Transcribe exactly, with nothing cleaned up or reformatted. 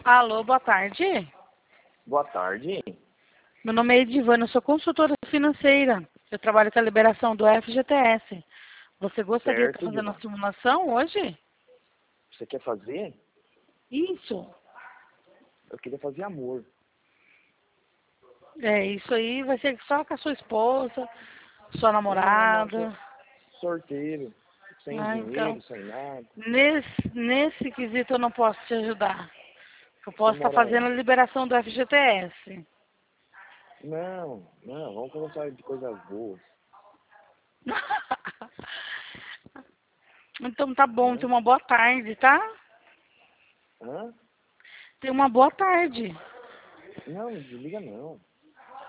Alô, boa tarde. Boa tarde. Meu nome é Edivana, eu sou consultora financeira. Eu trabalho com a liberação do F G T S. Você gostaria de Certo, estar fazendo Edivana. a simulação hoje? Você quer fazer? Isso. Eu queria fazer amor. É, isso aí vai ser só com a sua esposa, sua Não, não, sou namorada. sorteiro. Sem Ah, então. dinheiro, sem nada. Nesse, nesse quesito eu não posso te ajudar. Eu Você posso estar mora fazendo a onde? liberação do F G T S. Não, não, vamos conversar de coisas boas. Então tá bom, Hã? tenha uma boa tarde, tá? Hã? Tenha uma boa tarde. Não, desliga não.